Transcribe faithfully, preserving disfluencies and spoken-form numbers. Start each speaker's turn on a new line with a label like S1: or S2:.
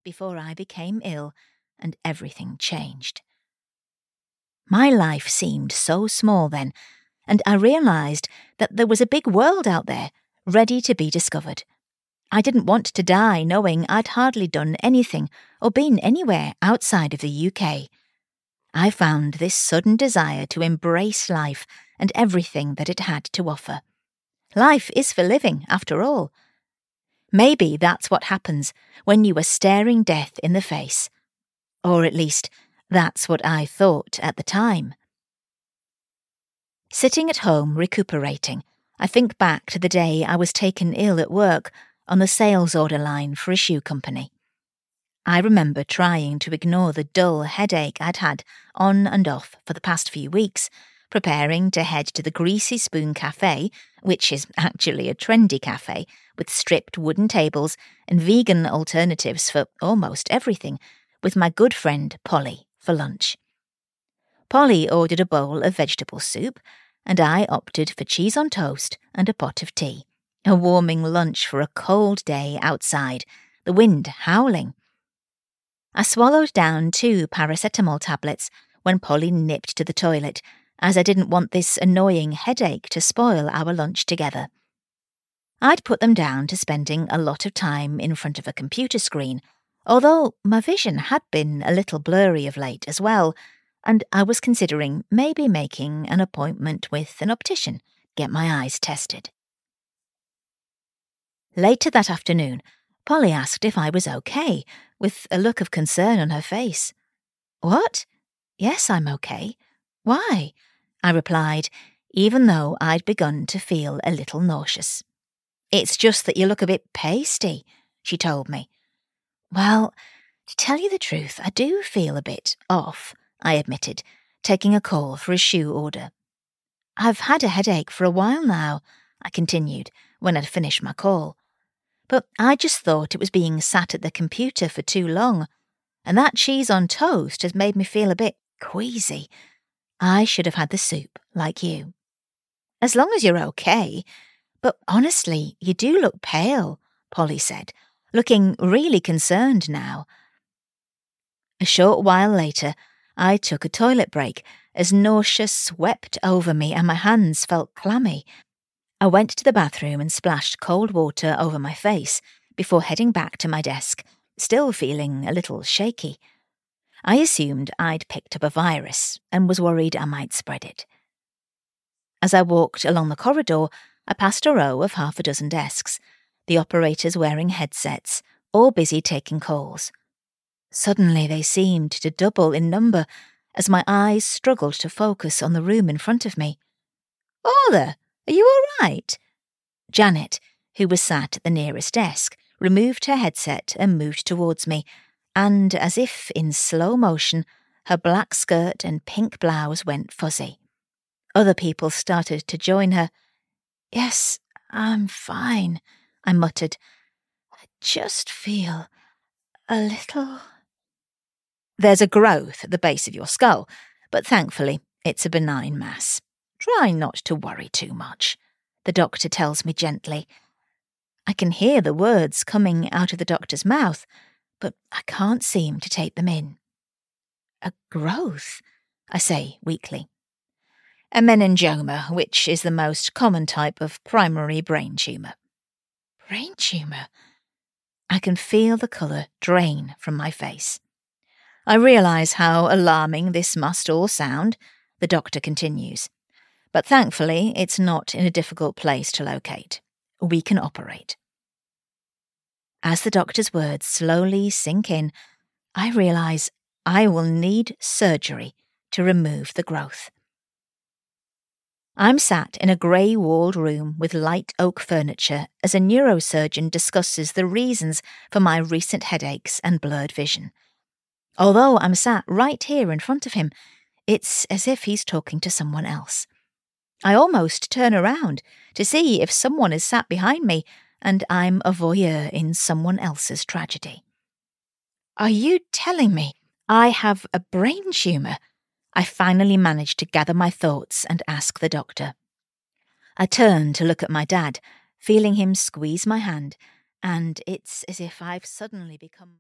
S1: before I became ill and everything changed. My life seemed so small then, and I realised that there was a big world out there, ready to be discovered. I didn't want to die knowing I'd hardly done anything or been anywhere outside of the U K. I found this sudden desire to embrace life and everything that it had to offer. Life is for living, after all. Maybe that's what happens when you are staring death in the face. Or at least, that's what I thought at the time. Sitting at home recuperating, I think back to the day I was taken ill at work on the sales order line for a shoe company. I remember trying to ignore the dull headache I'd had on and off for the past few weeks, preparing to head to the Greasy Spoon Cafe, which is actually a trendy cafe with stripped wooden tables and vegan alternatives for almost everything, with my good friend Polly for lunch. Polly ordered a bowl of vegetable soup, and I opted for cheese on toast and a pot of tea, a warming lunch for a cold day outside, the wind howling. I swallowed down two paracetamol tablets when Polly nipped to the toilet, as I didn't want this annoying headache to spoil our lunch together. I'd put them down to spending a lot of time in front of a computer screen, although my vision had been a little blurry of late as well, and I was considering maybe making an appointment with an optician, get my eyes tested. Later that afternoon, Polly asked if I was okay, with a look of concern on her face. "What? Yes, I'm okay. Why?" I replied, even though I'd begun to feel a little nauseous. "It's just that you look a bit pasty," she told me. "Well, to tell you the truth, I do feel a bit off," I admitted, taking a call for a shoe order. "I've had a headache for a while now," I continued when I'd finished my call. "But I just thought it was being sat at the computer for too long, and that cheese on toast has made me feel a bit queasy. I should have had the soup, like you." "As long as you're okay. But honestly, you do look pale," Polly said, looking really concerned now. A short while later, I took a toilet break as nausea swept over me and my hands felt clammy. I went to the bathroom and splashed cold water over my face before heading back to my desk, still feeling a little shaky. I assumed I'd picked up a virus and was worried I might spread it. As I walked along the corridor, I passed a row of half a dozen desks, the operators wearing headsets, all busy taking calls. Suddenly they seemed to double in number as my eyes struggled to focus on the room in front of me. "Orla, are you all right?" Janet, who was sat at the nearest desk, removed her headset and moved towards me, and as if in slow motion, her black skirt and pink blouse went fuzzy. Other people started to join her. "Yes, I'm fine," I muttered. "I just feel a little..." "There's a growth at the base of your skull, but thankfully it's a benign mass. Try not to worry too much," the doctor tells me gently. I can hear the words coming out of the doctor's mouth, but I can't seem to take them in. "A growth?" I say weakly. "A meningioma, which is the most common type of primary brain tumour." "Brain tumour?" I can feel the colour drain from my face. "I realise how alarming this must all sound," the doctor continues, "but thankfully it's not in a difficult place to locate. We can operate." As the doctor's words slowly sink in, I realise I will need surgery to remove the growth. I'm sat in a grey-walled room with light oak furniture as a neurosurgeon discusses the reasons for my recent headaches and blurred vision. Although I'm sat right here in front of him, it's as if he's talking to someone else. I almost turn around to see if someone is sat behind me and I'm a voyeur in someone else's tragedy. "Are you telling me I have a brain tumour?" I finally managed to gather my thoughts and ask the doctor. I turn to look at my dad, feeling him squeeze my hand, and it's as if I've suddenly become...